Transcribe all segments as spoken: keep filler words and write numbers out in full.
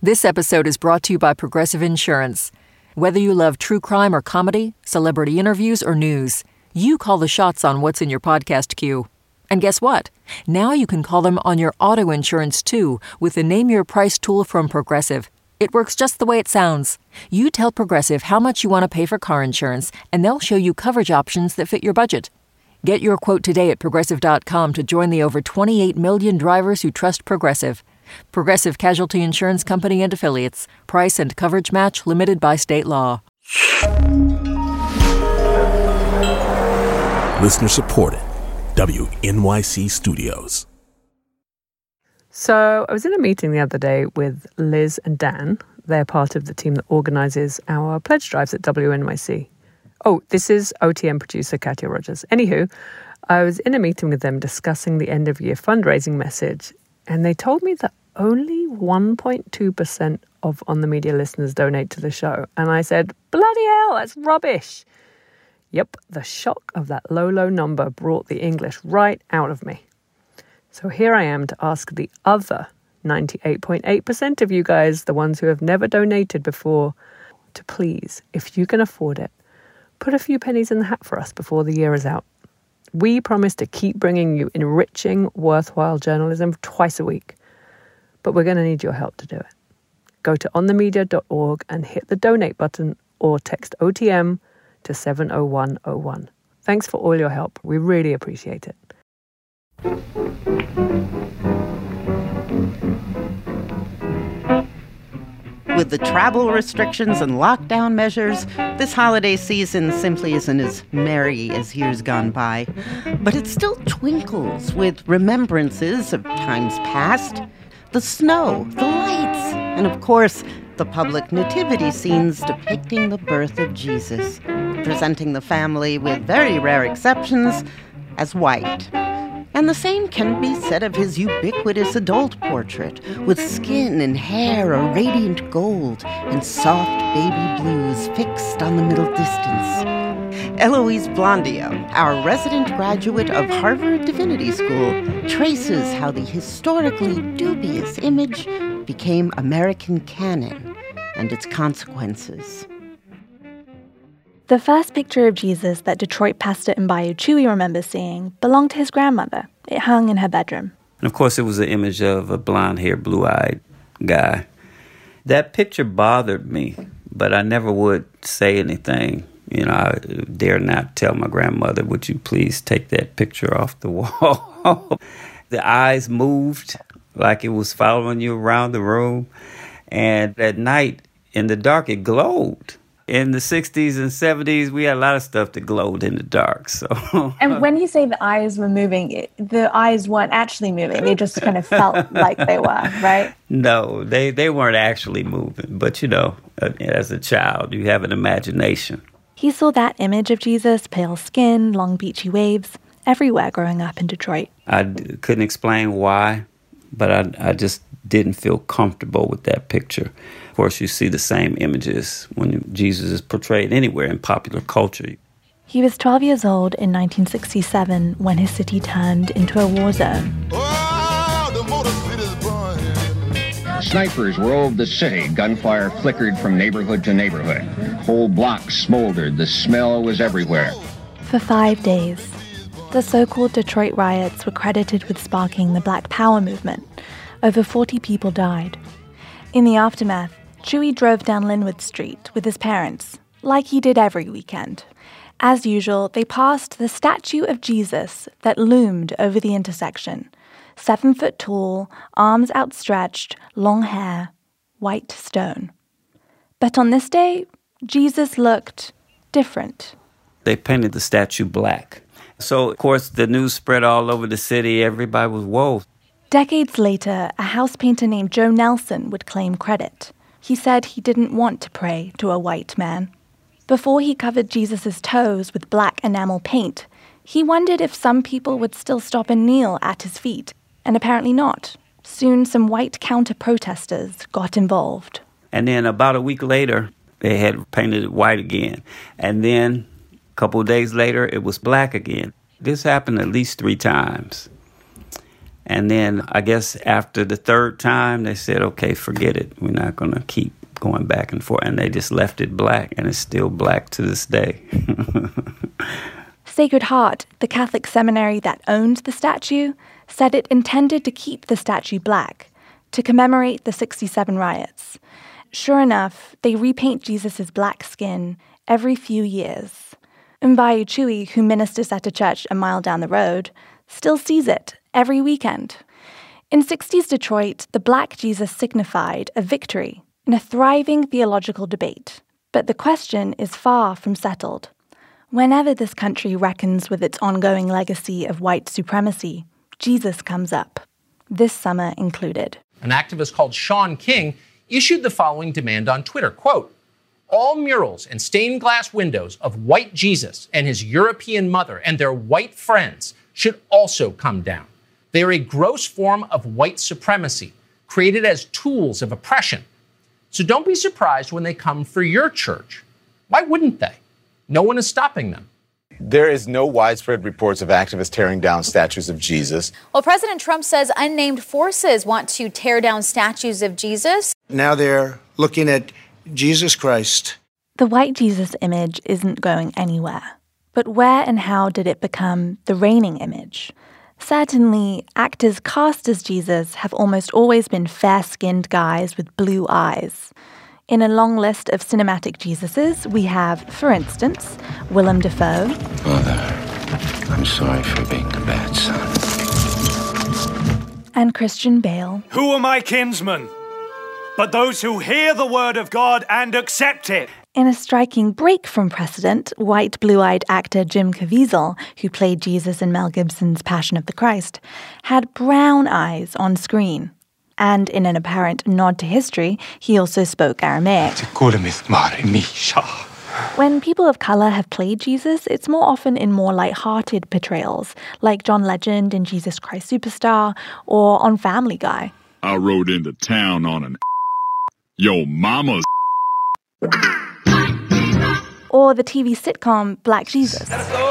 This episode is brought to you by Progressive Insurance. Whether you love true crime or comedy, celebrity interviews or news, you call the shots on what's in your podcast queue. And guess what? Now you can call them on your auto insurance too with the Name Your Price tool from Progressive. It works just the way it sounds. You tell Progressive how much you want to pay for car insurance, and they'll show you coverage options that fit your budget. Get your quote today at Progressive dot com to join the over twenty-eight million drivers who trust Progressive. Progressive Casualty Insurance Company and Affiliates. Price and coverage match limited by state law. Listener supported. W N Y C Studios. So I was in a meeting the other day with Liz and Dan. They're part of the team that organises our pledge drives at W N Y C. Oh, this is O T M producer Katya Rogers. Anywho, I was in a meeting with them discussing the end-of-year fundraising message, and they told me that only one point two percent of On The Media listeners donate to the show. And I said, bloody hell, that's rubbish. Yep, the shock of that low, low number brought the English right out of me. So here I am to ask the other ninety-eight point eight percent of you guys, the ones who have never donated before, to please, if you can afford it, put a few pennies in the hat for us before the year is out. We promise to keep bringing you enriching, worthwhile journalism twice a week. But we're going to need your help to do it. Go to on the media dot org and hit the donate button or text O T M to seven oh one oh one. Thanks for all your help. We really appreciate it. With the travel restrictions and lockdown measures, this holiday season simply isn't as merry as years gone by. But it still twinkles with remembrances of times past. The snow, the lights, and of course, the public nativity scenes depicting the birth of Jesus, presenting the family, with very rare exceptions, as white. And the same can be said of his ubiquitous adult portrait, with skin and hair a radiant gold and soft baby blues fixed on the middle distance. Eloise Blondio, our resident graduate of Harvard Divinity School, traces how the historically dubious image became American canon and its consequences. The first picture of Jesus that Detroit pastor Mbayu Chewy remembers seeing belonged to his grandmother. It hung in her bedroom. And of course, it was an image of a blonde-haired, blue-eyed guy. That picture bothered me, but I never would say anything. You know, I dare not tell my grandmother, would you please take that picture off the wall? The eyes moved like it was following you around the room. And at night, in the dark, it glowed. In the sixties and seventies, we had a lot of stuff that glowed in the dark. So, and when you say the eyes were moving, the eyes weren't actually moving. They just kind of felt like they were, right? No, they, they weren't actually moving. But, you know, as a child, you have an imagination. He saw that image of Jesus, pale skin, long beachy waves, everywhere growing up in Detroit. I d- couldn't explain why, but I, I just didn't feel comfortable with that picture. Of course, you see the same images when Jesus is portrayed anywhere in popular culture. He was twelve years old in nineteen sixty-seven when his city turned into a war zone. Oh, the Motor City's burning. Snipers roved the city. Gunfire flickered from neighborhood to neighborhood. Whole blocks smoldered. The smell was everywhere. For five days, the so-called Detroit riots were credited with sparking the Black Power movement. Over forty people died. In the aftermath, Chewy drove down Linwood Street with his parents, like he did every weekend. As usual, they passed the statue of Jesus that loomed over the intersection. Seven foot tall, arms outstretched, long hair, white stone. But on this day, Jesus looked different. They painted the statue black. So, of course, the news spread all over the city. Everybody was, whoa. Decades later, a house painter named Joe Nelson would claim credit. He said he didn't want to pray to a white man. Before he covered Jesus' toes with black enamel paint, he wondered if some people would still stop and kneel at his feet, and apparently not. Soon, some white counter-protesters got involved. And then about a week later, they had painted it white again. And then a couple of days later, it was black again. This happened at least three times. And then I guess after the third time, they said, okay, forget it. We're not going to keep going back and forth. And they just left it black, and it's still black to this day. Sacred Heart, the Catholic seminary that owned the statue, said it intended to keep the statue black to commemorate the sixty-seven riots. Sure enough, they repaint Jesus' black skin every few years. Mbayu Chui, who ministers at a church a mile down the road, still sees it every weekend. In sixties Detroit, the black Jesus signified a victory in a thriving theological debate. But the question is far from settled. Whenever this country reckons with its ongoing legacy of white supremacy, Jesus comes up, this summer included. An activist called Sean King issued the following demand on Twitter, quote, all murals and stained glass windows of white Jesus and his European mother and their white friends should also come down. They are a gross form of white supremacy, created as tools of oppression. So don't be surprised when they come for your church. Why wouldn't they? No one is stopping them. There is no widespread reports of activists tearing down statues of Jesus. Well, President Trump says unnamed forces want to tear down statues of Jesus. Now they're looking at Jesus Christ. The white Jesus image isn't going anywhere. But where and how did it become the reigning image? Certainly, actors cast as Jesus have almost always been fair-skinned guys with blue eyes. In a long list of cinematic Jesuses, we have, for instance, Willem Dafoe. Father, I'm sorry for being a bad son. And Christian Bale. Who are my kinsmen? But those who hear the word of God and accept it. In a striking break from precedent, white blue-eyed actor Jim Caviezel, who played Jesus in Mel Gibson's Passion of the Christ, had brown eyes on screen. And in an apparent nod to history, he also spoke Aramaic. When people of color have played Jesus, it's more often in more light-hearted portrayals, like John Legend in Jesus Christ Superstar or on Family Guy. I rode into town on an yo mama's or the T V sitcom Black Jesus.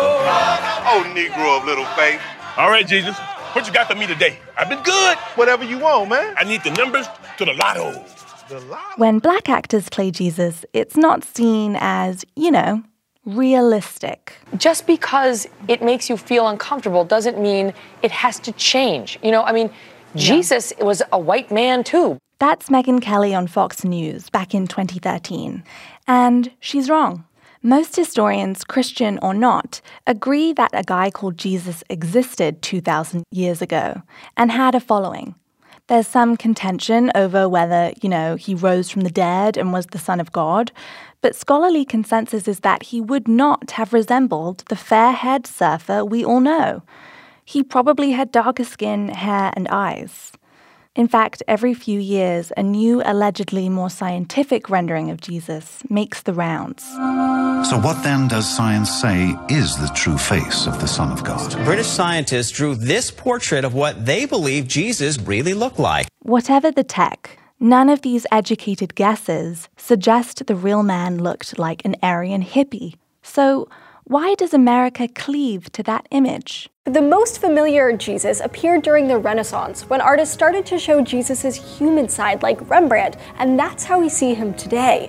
Oh, Negro of little faith. All right, Jesus, what you got for me today? I've been good. Whatever you want, man. I need the numbers to the lotto. The lotto? When black actors play Jesus, it's not seen as, you know, realistic. Just because it makes you feel uncomfortable doesn't mean it has to change. You know, I mean, yeah. Jesus was a white man, too. That's Megyn Kelly on Fox News back in twenty thirteen. And she's wrong. Most historians, Christian or not, agree that a guy called Jesus existed two thousand years ago and had a following. There's some contention over whether, you know, he rose from the dead and was the Son of God, but scholarly consensus is that he would not have resembled the fair-haired surfer we all know. He probably had darker skin, hair, and eyes. In fact, every few years, a new, allegedly more scientific rendering of Jesus makes the rounds. So what then does science say is the true face of the Son of God? British scientists drew this portrait of what they believe Jesus really looked like. Whatever the tech, none of these educated guesses suggest the real man looked like an Aryan hippie. So why does America cleave to that image? The most familiar Jesus appeared during the Renaissance, when artists started to show Jesus' human side like Rembrandt, and that's how we see him today.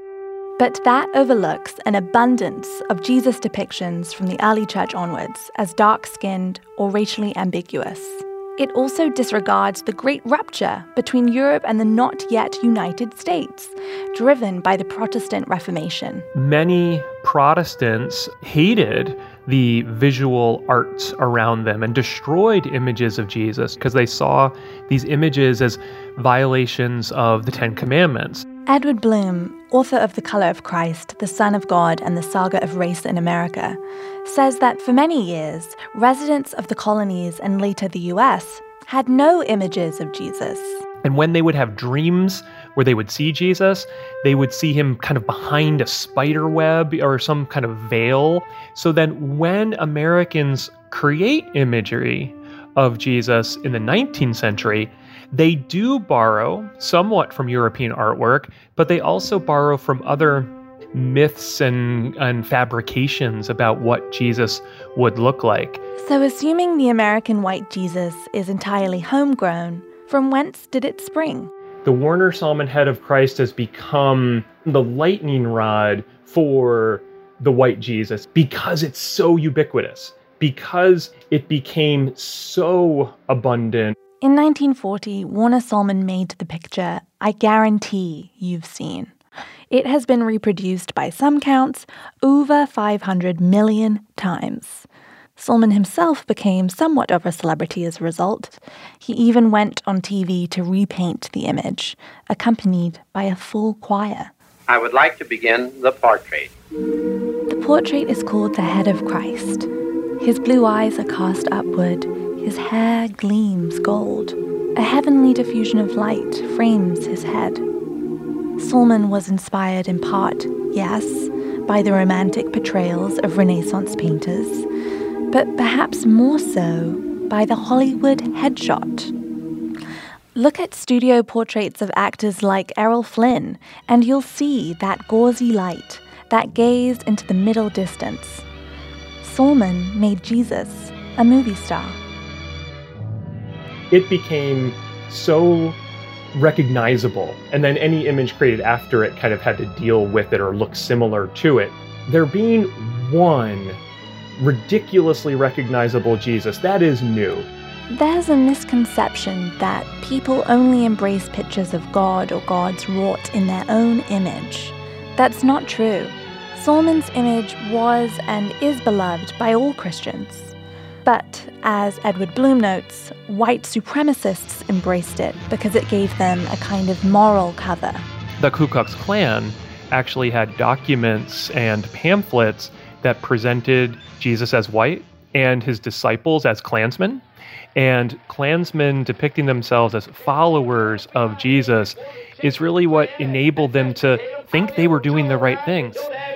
But that overlooks an abundance of Jesus depictions from the early church onwards as dark-skinned or racially ambiguous. It also disregards the great rupture between Europe and the not yet United States, driven by the Protestant Reformation. Many Protestants hated the visual arts around them and destroyed images of Jesus because they saw these images as violations of the Ten Commandments. Edward Bloom, author of The Color of Christ, The Son of God, and the Saga of Race in America, says that for many years, residents of the colonies and later the U S had no images of Jesus. And when they would have dreams where they would see Jesus, they would see him kind of behind a spider web or some kind of veil. So then when Americans create imagery of Jesus in the nineteenth century, they do borrow somewhat from European artwork, but they also borrow from other myths and, and fabrications about what Jesus would look like. So assuming the American white Jesus is entirely homegrown, from whence did it spring? The Warner Sallman head of Christ has become the lightning rod for the white Jesus because it's so ubiquitous, because it became so abundant. In nineteen forty, Warner Sallman made the picture I guarantee you've seen. It has been reproduced by some counts over five hundred million times. Sallman himself became somewhat of a celebrity as a result. He even went on T V to repaint the image, accompanied by a full choir. I would like to begin the portrait. The portrait is called The Head of Christ. His blue eyes are cast upward. His hair gleams gold. A heavenly diffusion of light frames his head. Sallman was inspired in part, yes, by the romantic portrayals of Renaissance painters, but perhaps more so by the Hollywood headshot. Look at studio portraits of actors like Errol Flynn, and you'll see that gauzy light, that gaze into the middle distance. Sallman made Jesus a movie star. It became so recognizable, and then any image created after it kind of had to deal with it or look similar to it. There being one ridiculously recognizable Jesus, that is new. There's a misconception that people only embrace pictures of God or gods wrought in their own image. That's not true. Sallman's image was and is beloved by all Christians. But, as Edward Bloom notes, white supremacists embraced it because it gave them a kind of moral cover. The Ku Klux Klan actually had documents and pamphlets that presented Jesus as white and his disciples as Klansmen. And Klansmen depicting themselves as followers of Jesus is really what enabled them to think they were doing the right things.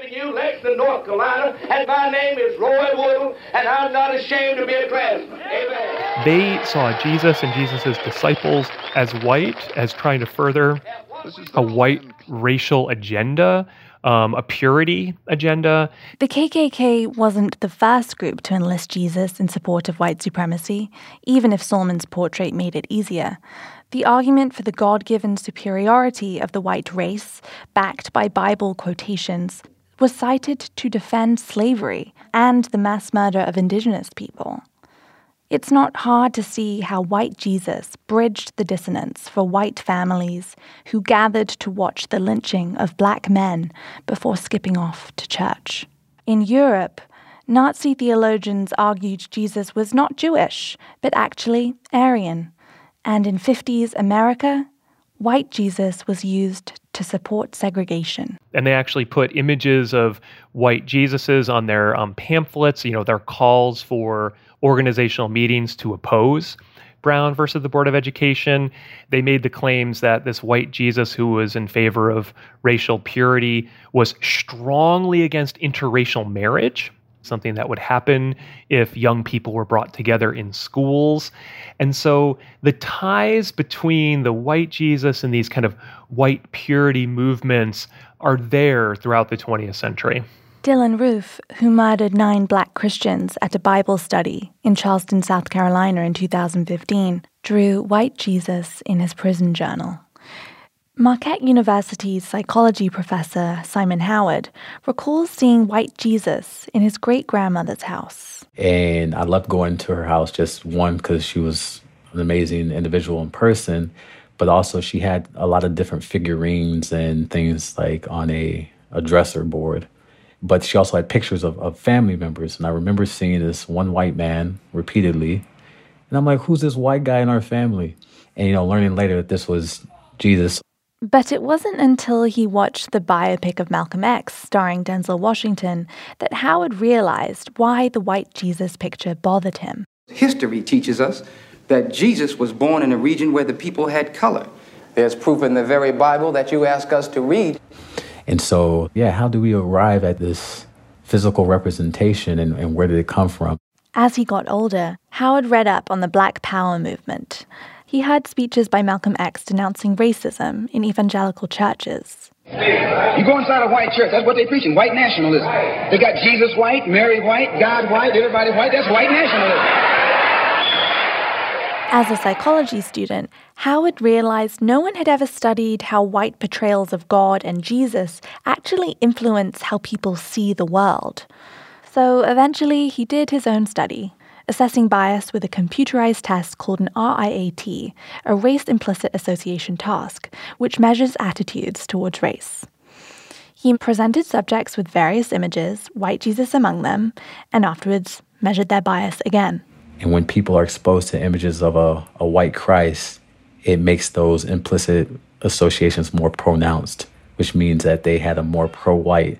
North Carolina, and my name is Roy Woodle, and I'm not ashamed to be a Klansman. Amen. They saw Jesus and Jesus' disciples as white, as trying to further a white racial agenda, um, a purity agenda. The K K K wasn't the first group to enlist Jesus in support of white supremacy, even if Sallman's portrait made it easier. The argument for the God-given superiority of the white race, backed by Bible quotations, was cited to defend slavery and the mass murder of indigenous people. It's not hard to see how white Jesus bridged the dissonance for white families who gathered to watch the lynching of black men before skipping off to church. In Europe, Nazi theologians argued Jesus was not Jewish, but actually Aryan. And in fifties America, white Jesus was used to support segregation. And they actually put images of white Jesuses on their um, pamphlets, you know, their calls for organizational meetings to oppose Brown versus the Board of Education. They made the claims that this white Jesus, who was in favor of racial purity, was strongly against interracial marriage, something that would happen if young people were brought together in schools. And so the ties between the white Jesus and these kind of white purity movements are there throughout the twentieth century. Dylann Roof, who murdered nine black Christians at a Bible study in Charleston, South Carolina in two thousand fifteen, drew white Jesus in his prison journal. Marquette University's psychology professor, Simon Howard, recalls seeing white Jesus in his great-grandmother's house. And I loved going to her house, just one, because she was an amazing individual in person, but also she had a lot of different figurines and things like on a, a dresser board. But she also had pictures of, of family members. And I remember seeing this one white man repeatedly. And I'm like, who's this white guy in our family? And, you know, learning later that this was Jesus. But it wasn't until he watched the biopic of Malcolm X, starring Denzel Washington, that Howard realized why the white Jesus picture bothered him. History teaches us that Jesus was born in a region where the people had color. There's proof in the very Bible that you ask us to read. And so, yeah, how do we arrive at this physical representation, and, and where did it come from? As he got older, Howard read up on the Black Power movement. He He heard speeches by Malcolm X denouncing racism in evangelical churches. You go inside a white church, that's what they're preaching, white nationalism. They got Jesus white, Mary white, God white, everybody white, that's white nationalism. As a psychology student, Howard realized no one had ever studied how white portrayals of God and Jesus actually influence how people see the world. So eventually he did his own study, assessing bias with a computerized test called an R I A T, a Race Implicit Association task, which measures attitudes towards race. He presented subjects with various images, white Jesus among them, and afterwards measured their bias again. And when people are exposed to images of a, a white Christ, it makes those implicit associations more pronounced, which means that they had a more pro-white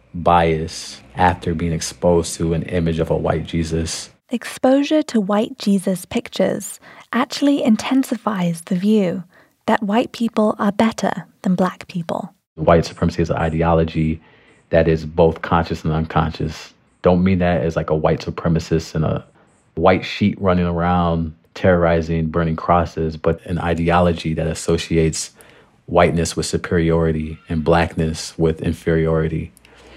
bias after being exposed to an image of a white Jesus. Exposure to white Jesus pictures actually intensifies the view that white people are better than black people. White supremacy is an ideology that is both conscious and unconscious. Don't mean that as like a white supremacist and a white sheet running around terrorizing, burning crosses, but an ideology that associates whiteness with superiority and blackness with inferiority.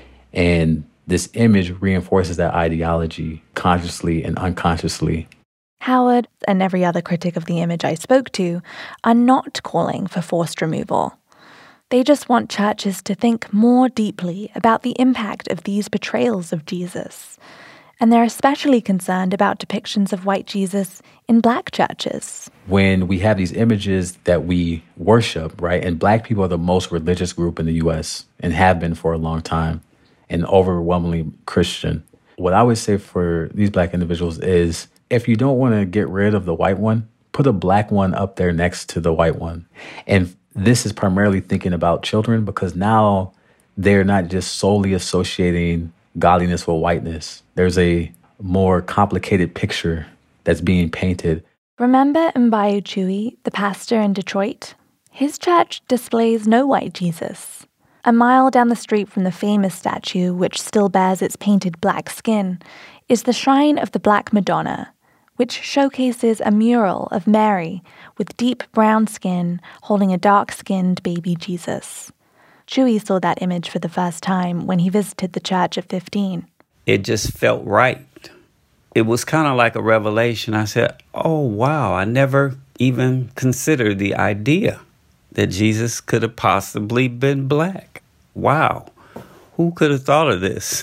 And this image reinforces that ideology consciously and unconsciously. Howard, and every other critic of the image I spoke to, are not calling for forced removal. They just want churches to think more deeply about the impact of these portrayals of Jesus. And they're especially concerned about depictions of white Jesus in black churches. When we have these images that we worship, right, and black people are the most religious group in the U S and have been for a long time, and overwhelmingly Christian. What I would say for these black individuals is, if you don't want to get rid of the white one, put a black one up there next to the white one. And this is primarily thinking about children, because now they're not just solely associating godliness with whiteness. There's a more complicated picture that's being painted. Remember Mbayu Chui, the pastor in Detroit? His church displays no white Jesus. A mile down the street from the famous statue, which still bears its painted black skin, is the shrine of the Black Madonna, which showcases a mural of Mary with deep brown skin holding a dark-skinned baby Jesus. Chui saw that image for the first time when he visited the church at fifteen. It just felt right. It was kind of like a revelation. I said, oh, wow, I never even considered the idea that Jesus could have possibly been black. Wow. Who could have thought of this?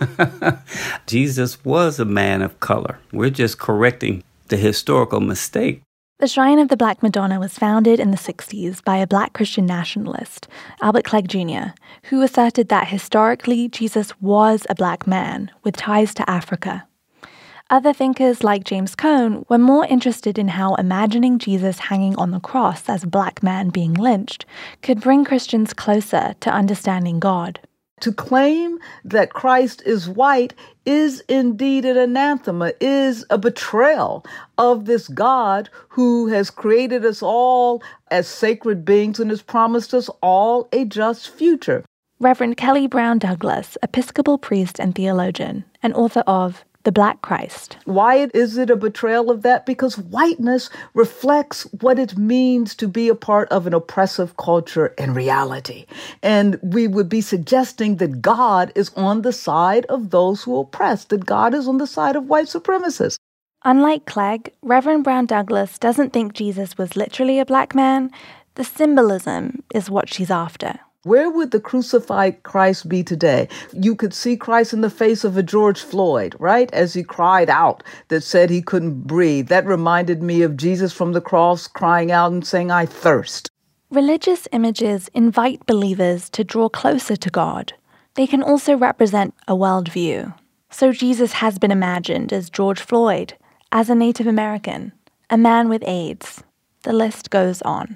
Jesus was a man of color. We're just correcting the historical mistake. The Shrine of the Black Madonna was founded in the sixties by a black Christian nationalist, Albert Clegg Junior, who asserted that historically Jesus was a black man with ties to Africa. Other thinkers like James Cone were more interested in how imagining Jesus hanging on the cross as a black man being lynched could bring Christians closer to understanding God. To claim that Christ is white is indeed an anathema, is a betrayal of this God who has created us all as sacred beings and has promised us all a just future. Reverend Kelly Brown Douglas, Episcopal priest and theologian, and author of The Black Christ. Why is it a betrayal of that? Because whiteness reflects what it means to be a part of an oppressive culture in reality. And we would be suggesting that God is on the side of those who oppress, that God is on the side of white supremacists. Unlike Clegg, Reverend Brown Douglas doesn't think Jesus was literally a black man. The symbolism is what she's after. Where would the crucified Christ be today? You could see Christ in the face of a George Floyd, right? As he cried out that said he couldn't breathe. That reminded me of Jesus from the cross crying out and saying, I thirst. Religious images invite believers to draw closer to God. They can also represent a worldview. So Jesus has been imagined as George Floyd, as a Native American, a man with AIDS. The list goes on.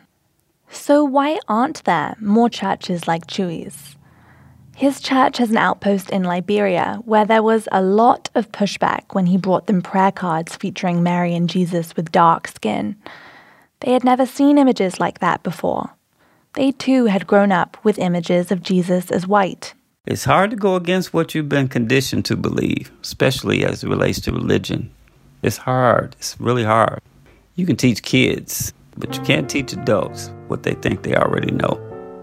So why aren't there more churches like Chui's? His church has an outpost in Liberia where there was a lot of pushback when he brought them prayer cards featuring Mary and Jesus with dark skin. They had never seen images like that before. They too had grown up with images of Jesus as white. It's hard to go against what you've been conditioned to believe, especially as it relates to religion. It's hard. It's really hard. You can teach kids But you can't teach adults what they think they already know.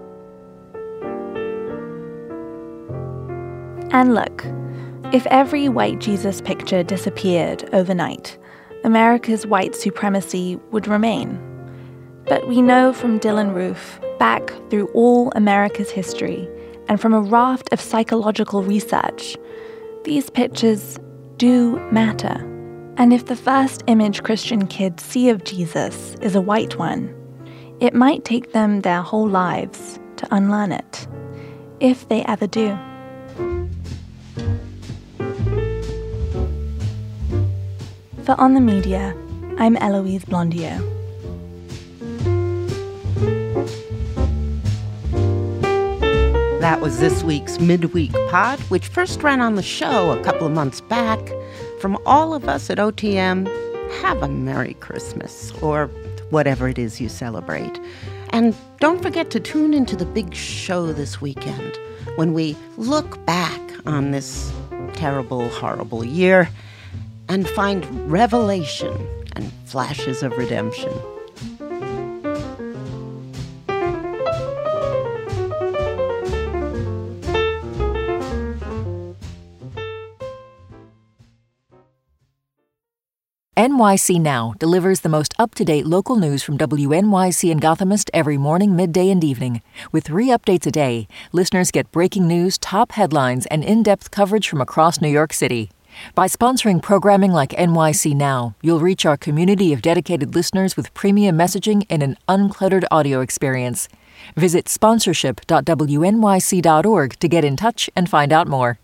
And look, if every white Jesus picture disappeared overnight, America's white supremacy would remain. But we know from Dylan Roof, back through all America's history, and from a raft of psychological research, these pictures do matter. And if the first image Christian kids see of Jesus is a white one, it might take them their whole lives to unlearn it, if they ever do. For On the Media, I'm Eloise Blondiau. That was this week's Midweek Pod, which first ran on the show a couple of months back. From all of us at O T M, have a Merry Christmas, or whatever it is you celebrate. And don't forget to tune into the big show this weekend, when we look back on this terrible, horrible year and find revelation and flashes of redemption. N Y C Now delivers the most up-to-date local news from W N Y C and Gothamist every morning, midday, and evening. With three updates a day, listeners get breaking news, top headlines, and in-depth coverage from across New York City. By sponsoring programming like N Y C Now, you'll reach our community of dedicated listeners with premium messaging and an uncluttered audio experience. Visit sponsorship dot W N Y C dot org to get in touch and find out more.